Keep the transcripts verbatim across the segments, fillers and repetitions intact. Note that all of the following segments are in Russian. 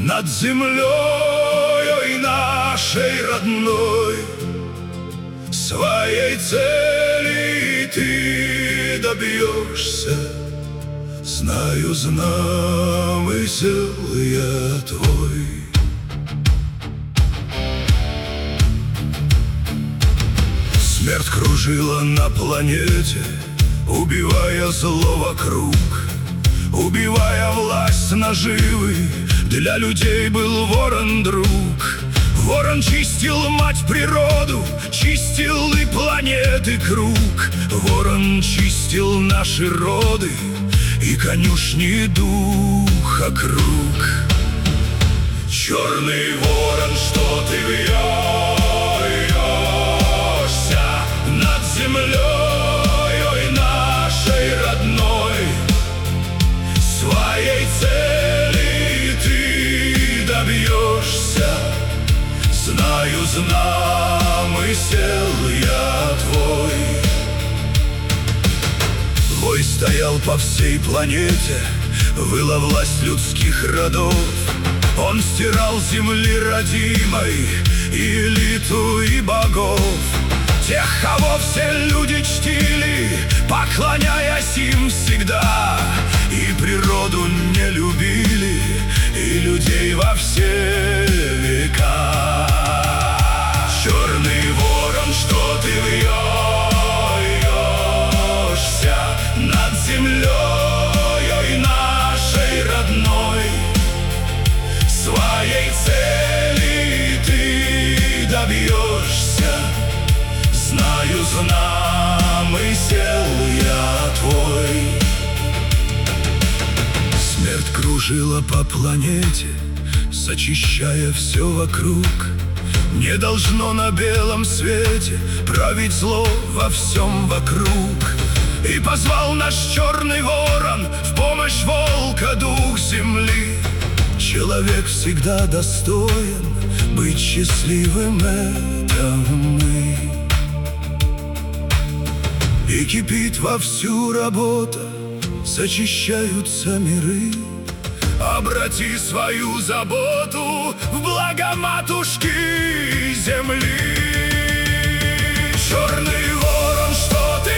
над землей нашей родной. Своей цели ты добьешься, знаю, замысел я твой. Смерть кружила на планете, убивая зло вокруг, убивая власть наживы. Для людей был ворон друг. Ворон чистил мать природу, чистил и планеты круг. Ворон чистил наши роды и конюшни духа круг. Черный ворон, что ты вьешься над землей нашей родной. Своей цели ты добьешься, знаю, замысел я твой. Вой стоял по всей планете, выла власть людских родов. Он стирал земли родимой элиту и богов. Тех, кого все люди чтили, поклоняясь им всегда, и природу не любили, и людей во все века. Черный ворон, что ты вьешься над землей нашей родной. Своей цели ты добьешься, знаю, замысел я твой. Смерть кружила по планете, зачищая все вокруг. Не должно на белом свете править зло во всем вокруг. И позвал наш черный ворон в помощь волка дух земли. Человек всегда достоин быть счастливым, это мы. И кипит вовсю работа, зачищаются миры. Обрати свою заботу в благо матушки земли. Черный ворон, что ты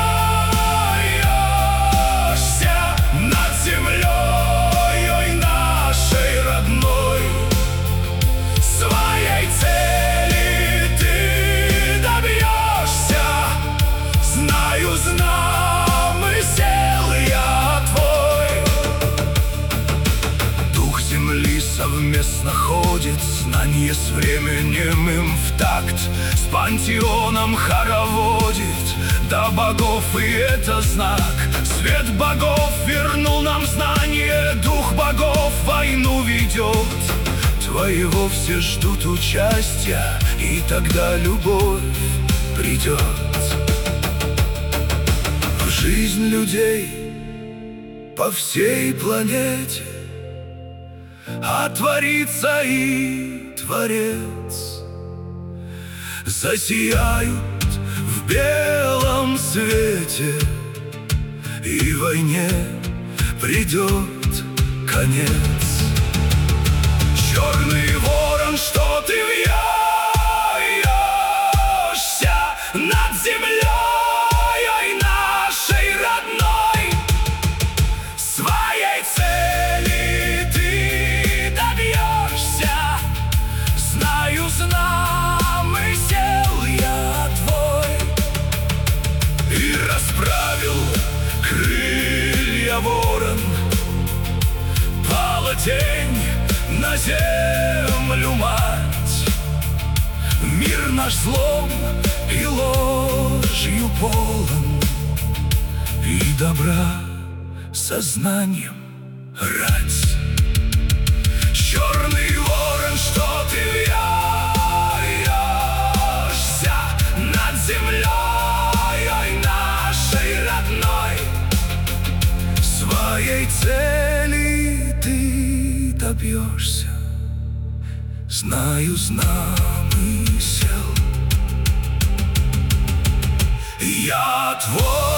вьешься над землей нашей родной. Своей цели ты добьешься, знаю, замысел я твой. Дух земли совместно ходит, знание с временем им в такт. С пантеоном хороводит до богов, и это знак. Свет богов вернул нам знание, дух богов войну ведет. Твоего все ждут участия, и тогда любовь придет в жизнь людей по всей планете. Отворится и Творец, засияют в белом свете, и войне придет конец. Черный ворон, что ты вьешься над землей нашей родной. Своей цели ты добьешься, знаю, замысел я твой. И расправил крылья ворон, пала тень на землю мать. Мир наш злом и ложью полон, и добра сознанием рать. Черный ворон, что ты вьешься над землей нашей родной. Своей цели ты добьешься, знаю, замысел я твой.